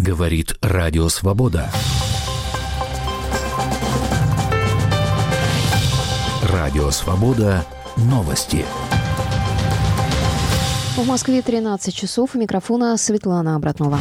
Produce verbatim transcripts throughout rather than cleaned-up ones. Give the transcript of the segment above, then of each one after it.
Говорит Радио Свобода. Радио Свобода. Новости. В Москве тринадцать часов. У микрофона Светлана Обратнова.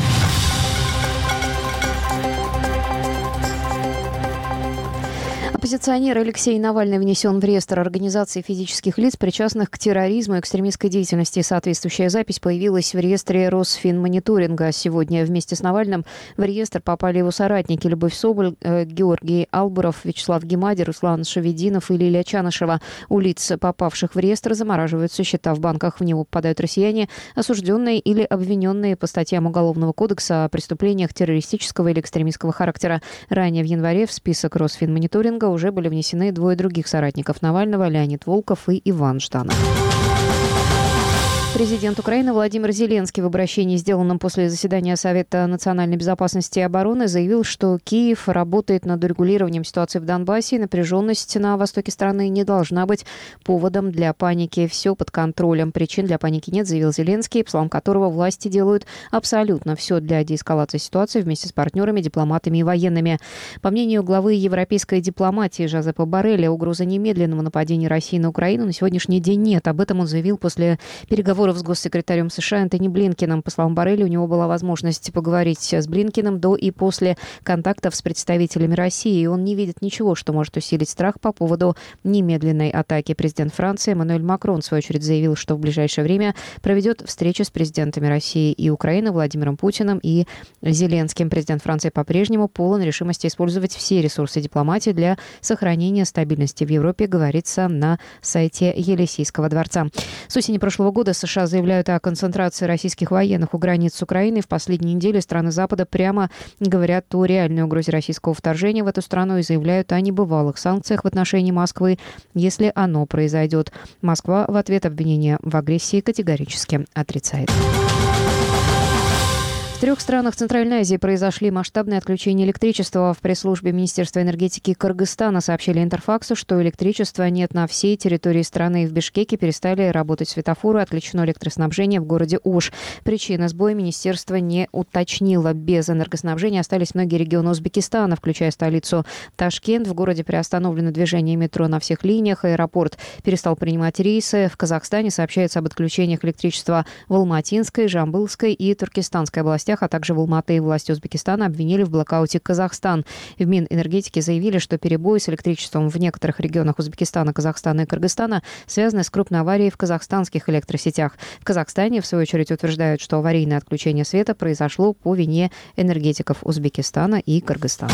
Оппозиционер Алексей Навальный внесен в реестр организаций физических лиц, причастных к терроризму и экстремистской деятельности. Соответствующая запись появилась в реестре Росфинмониторинга. Сегодня вместе с Навальным в реестр попали его соратники Любовь Соболь, Георгий Албуров, Вячеслав Гемади, Руслан Шавединов и Лилия Чанышева. У лиц, попавших в реестр, замораживаются счета в банках. В него попадают россияне, осужденные или обвиненные по статьям Уголовного кодекса о преступлениях террористического или экстремистского характера. Ранее в январе в список Росфинмониторинга уже были внесены двое других соратников Навального – Леонид Волков и Иван Жданов. Президент Украины Владимир Зеленский в обращении, сделанном после заседания Совета национальной безопасности и обороны, заявил, что Киев работает над урегулированием ситуации в Донбассе, и напряженность на востоке страны не должна быть поводом для паники. Все под контролем. Причин для паники нет, заявил Зеленский, по словам которого власти делают абсолютно все для деэскалации ситуации вместе с партнерами, дипломатами и военными. По мнению главы европейской дипломатии Жозепа Борреля, угрозы немедленного нападения России на Украину на сегодняшний день нет. Об этом он заявил после переговоров с госсекретарем США Энтони Блинкеном. По словам Борреля, у него была возможность поговорить с Блинкеном до и после контактов с представителями России, и он не видит ничего, что может усилить страх по поводу немедленной атаки. Президент Франции Эммануэль Макрон, в свою очередь, заявил, что в ближайшее время проведет встречи с президентами России и Украины Владимиром Путиным и Зеленским. Президент Франции по-прежнему полон решимости использовать все ресурсы дипломатии для сохранения стабильности в Европе, говорится на сайте Елисейского дворца. С осени прошлого года США заявляют о концентрации российских военных у границ с Украиной. В последние недели страны Запада прямо говорят о реальной угрозе российского вторжения в эту страну и заявляют о небывалых санкциях в отношении Москвы, если оно произойдет. Москва в ответ обвинения в агрессии категорически отрицает. В трех странах Центральной Азии произошли масштабные отключения электричества. В пресс-службе Министерства энергетики Кыргызстана сообщили Интерфаксу, что электричества нет на всей территории страны. В Бишкеке перестали работать светофоры, отключено электроснабжение в городе Ош. Причины сбоя министерство не уточнило. Без энергоснабжения остались многие регионы Узбекистана, включая столицу Ташкент. В городе приостановлено движение метро на всех линиях. Аэропорт перестал принимать рейсы. В Казахстане сообщается об отключениях электричества в Алматинской, Жамбылской и Туркестанской областях, а также в Алматы. Власти Узбекистана обвинили в блокауте Казахстан. В Минэнергетике заявили, что перебои с электричеством в некоторых регионах Узбекистана, Казахстана и Кыргызстана связаны с крупной аварией в казахстанских электросетях. В Казахстане, в свою очередь, утверждают, что аварийное отключение света произошло по вине энергетиков Узбекистана и Кыргызстана.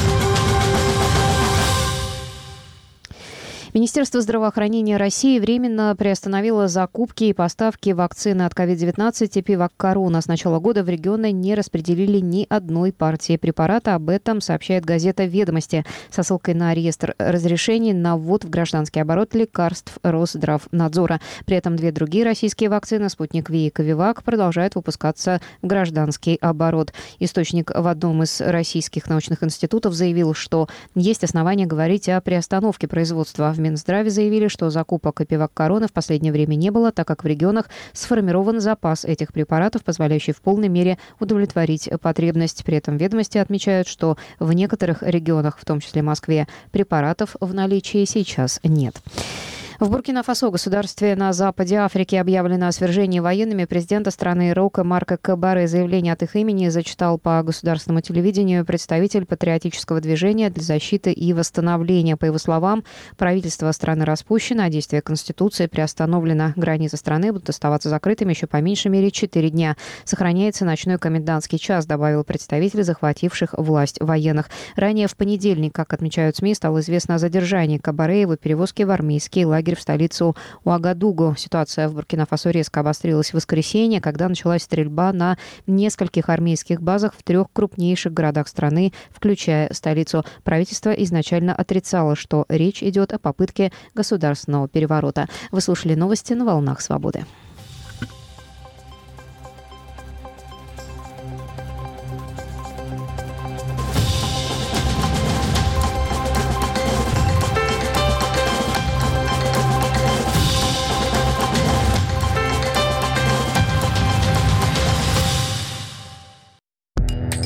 Министерство здравоохранения России временно приостановило закупки и поставки вакцины от ковид девятнадцать и Пивак Корона. С начала года в регионы не распределили ни одной партии препарата. Об этом сообщает газета «Ведомости» со ссылкой на реестр разрешений на ввод в гражданский оборот лекарств Росздравнадзора. При этом две другие российские вакцины «Спутник Ви» и «Ковивак» продолжают выпускаться в гражданский оборот. Источник в одном из российских научных институтов заявил, что есть основания говорить о приостановке производства. В Минздраве заявили, что закупок Пивак Корона в последнее время не было, так как в регионах сформирован запас этих препаратов, позволяющий в полной мере удовлетворить потребность. При этом ведомости отмечают, что в некоторых регионах, в том числе Москве, препаратов в наличии сейчас нет. В Буркина-Фасо, государстве на западе Африки, объявлено о свержении военными президента страны Рока Марка Кабаре. Заявление от их имени зачитал по государственному телевидению представитель патриотического движения для защиты и восстановления. По его словам, правительство страны распущено, а действие Конституции приостановлено. Границы страны будут оставаться закрытыми еще по меньшей мере четыре дня. Сохраняется ночной комендантский час, добавил представитель захвативших власть военных. Ранее в понедельник, как отмечают СМИ, стало известно о задержании Кабаре и его перевозке в армейский лагерь в столицу Уагадугу. Ситуация в Буркина-Фасо резко обострилась в воскресенье, когда началась стрельба на нескольких армейских базах в трех крупнейших городах страны, включая столицу. Правительство изначально отрицало, что речь идет о попытке государственного переворота. Вы слушали новости на «Волнах Свободы».